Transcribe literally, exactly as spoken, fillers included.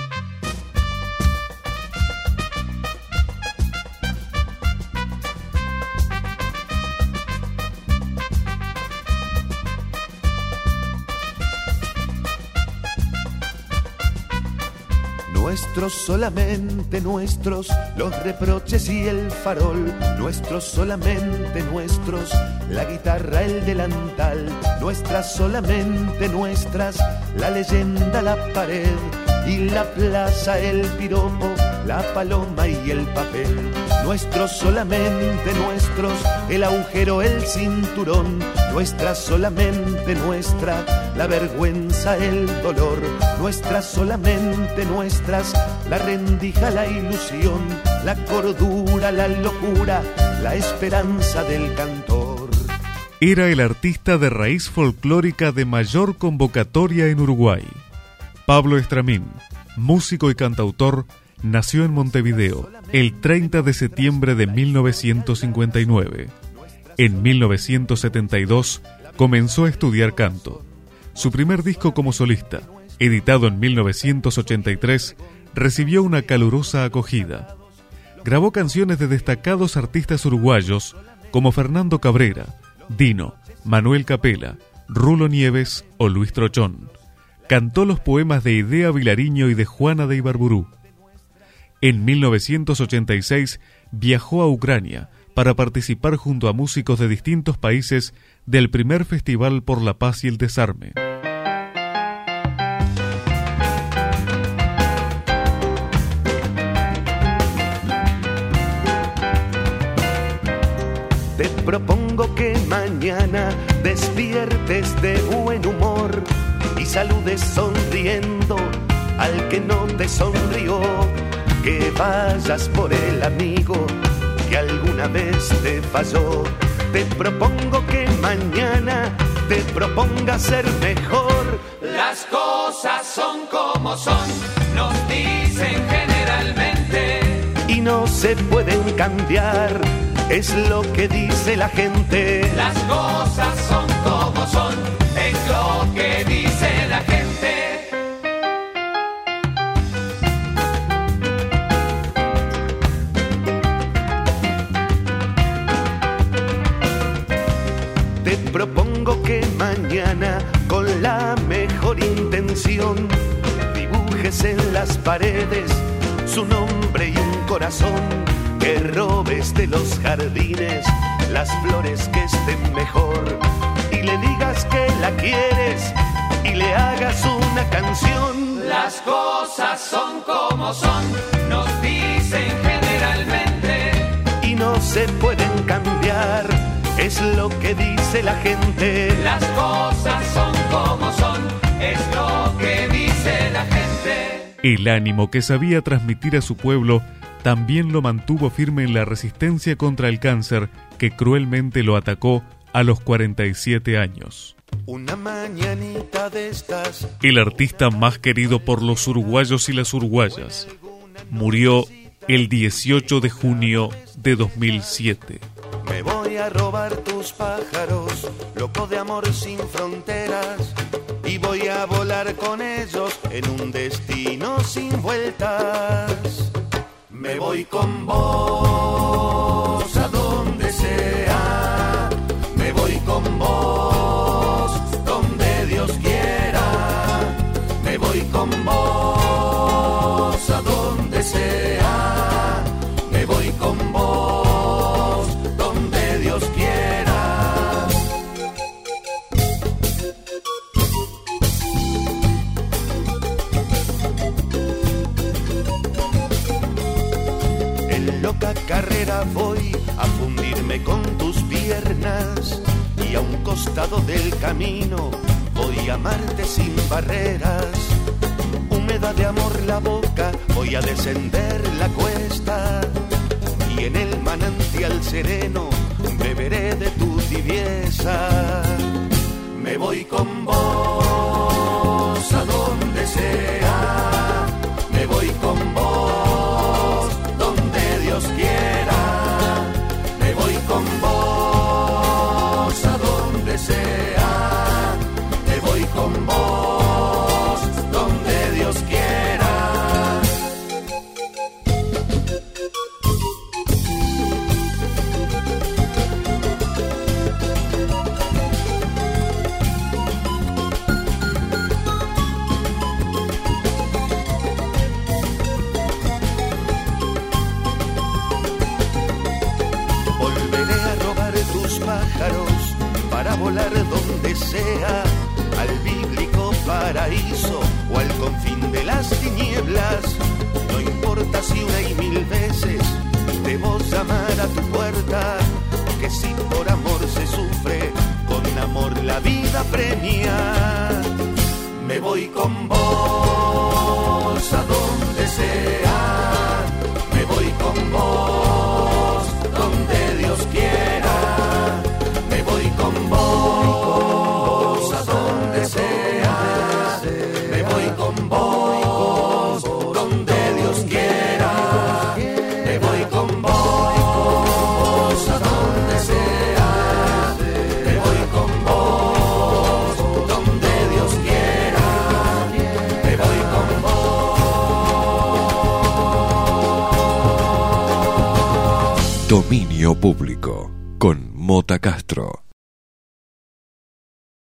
Nuestros, solamente nuestros, los reproches y el farol. Nuestros, solamente nuestros, la guitarra, el delantal. Nuestras, solamente nuestras, la leyenda, la pared. Y la plaza, el piropo, la paloma y el papel. Nuestros, solamente nuestros, el agujero, el cinturón. Nuestra, solamente nuestra, la vergüenza, el dolor. Nuestras, solamente nuestras, la rendija, la ilusión, la cordura, la locura, la esperanza del cantor. Era el artista de raíz folclórica de mayor convocatoria en Uruguay. Pablo Estramín, músico y cantautor, nació en Montevideo el treinta de septiembre de mil novecientos cincuenta y nueve. En mil novecientos setenta y dos comenzó a estudiar canto. Su primer disco como solista, editado en mil novecientos ochenta y tres, recibió una calurosa acogida. Grabó canciones de destacados artistas uruguayos como Fernando Cabrera, Dino, Manuel Capela, Rulo Nieves o Luis Trochón. Cantó los poemas de Idea Vilariño y de Juana de Ibarburú. En mil novecientos ochenta y seis viajó a Ucrania para participar junto a músicos de distintos países del primer Festival por la Paz y el Desarme. Te propongo que mañana despiertes de buen humor y saludes sonriendo al que no te sonrió, que vayas por el amigo que alguna vez te falló. Te propongo que mañana te propongas ser mejor. Las cosas son como son, nos dicen generalmente, y no se pueden cambiar, es lo que dice la gente. Las cosas son como son, es lo que dice la gente. Te propongo que mañana, con la mejor intención, dibujes en las paredes su nombre y un corazón, que robes de los jardines las flores que estén mejor, y le digas que la quieres y le hagas una canción. Las cosas son como son, nos dicen generalmente, y no se pueden cambiar, es lo que dice la gente. Las cosas son como son, es lo que dice la gente. El ánimo que sabía transmitir a su pueblo también lo mantuvo firme en la resistencia contra el cáncer que cruelmente lo atacó a los cuarenta y siete años. Una mañanita de estas, el artista más querido por los uruguayos y las uruguayas murió el dieciocho de junio de dos mil siete. Me voy a robar tus pájaros, loco de amor sin fronteras, y voy a volar con ellos en un destino sin vueltas. Me voy con vos a donde sea, me voy con vos donde Dios quiera, me voy con vos a donde sea, me voy con vos donde Dios quiera. En loca carrera voy a fundirme con tus piernas, y a un costado del camino voy a amarte sin barreras. Húmeda de amor la boca, voy a descender la cuesta, y en el manantial sereno beberé de tu tibieza. Me voy con vos a donde sea, me voy con vos donde Dios quiera, me voy con vos a donde sea, me voy con vos donde Dios quiera. al bíblico paraíso o al confín de las tinieblas. No importa si una y mil veces debo llamar a tu puerta, que si por amor se sufre, con amor la vida premia. Me voy con vos a donde sea, me voy con vos donde Dios quiera, me voy con vos a donde sea, me voy con vos donde Dios quiera, me voy con vos a donde sea, me voy con vos donde Dios quiera, me voy con vos. Dominio Público con Mota Castro.